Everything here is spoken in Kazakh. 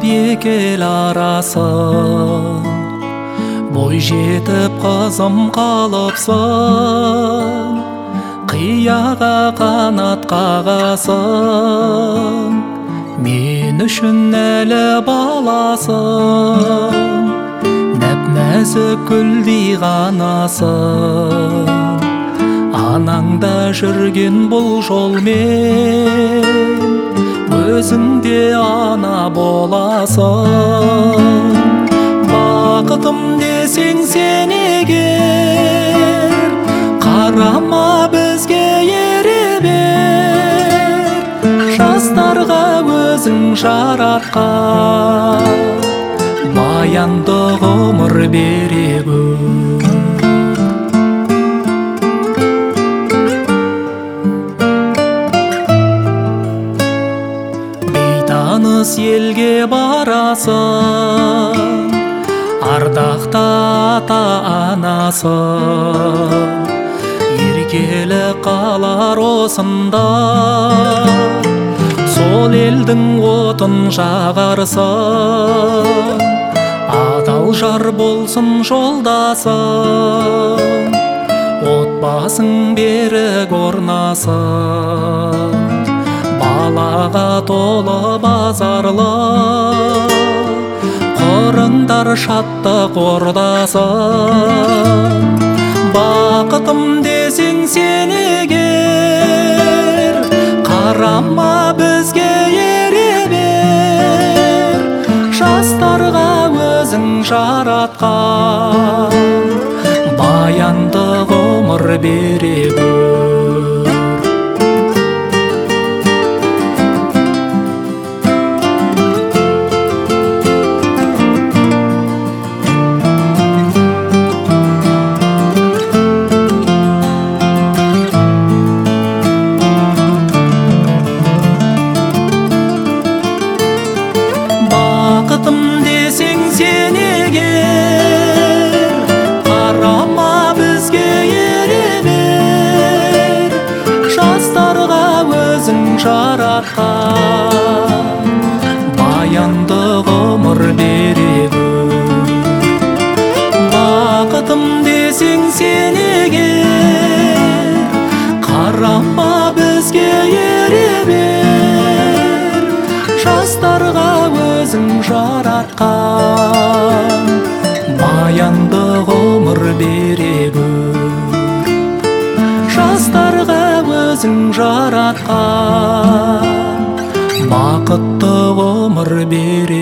екі ел арасын, бой жетіп қызым қалыпсың, қияға қанат қағасың, мен үшін әлі баласың, нәп-нәзік гүлдей ғанасың. Анаңда жүрген бұл жолмен өзің де ана боласың. Бақытым десең сен егер, қарама бізге ере бер. Жастарға өзің жаратқан баянды ғұмыр бере гөр. Бейтаныс елге барасың, ардақты ата-анасың, еркелі қалар осында, сол елдің отын жағарсың. Адал жар болсын жолдасың, отбасың берік орнасын. Балаға толы базарлы, қырындар шаттық ордасын. Бақытым десең сен егер, қарама бізге ере бер. Жастарға өзің жаратқан баянды ғұмыр бере гөр. Бақытым десең сен егер, қарама бізге ере бер. Жастарға өзің жаратқан баянды ғұмыр бере гөр. Бақытым десең сен егер, қарама бізге ере бер. Жастарға өзің жаратқан баянды ғұмыр бере гөр. Жастарға өзің жаратқан бақытты ғұмыр бере